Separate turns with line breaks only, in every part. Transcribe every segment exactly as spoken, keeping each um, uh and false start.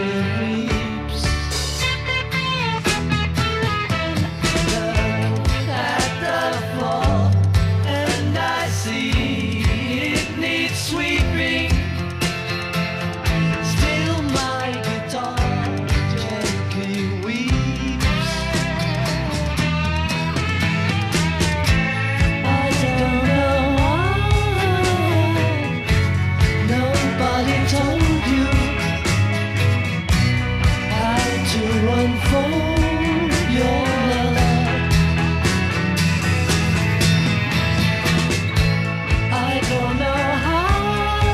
weeps. Look at the floor and I see it needs sweeping. Still my guitar gently weeps. I don't know why nobody told you how to unfold your love. I don't know how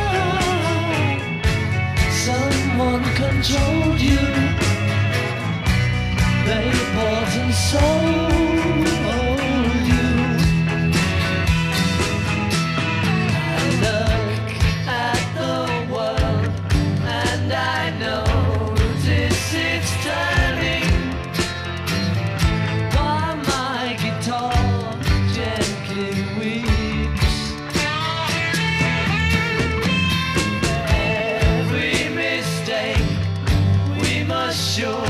someone controlled you. They bought and sold you. I look at the world and I notice it's turning, while my guitar gently weeps. Every mistake we must show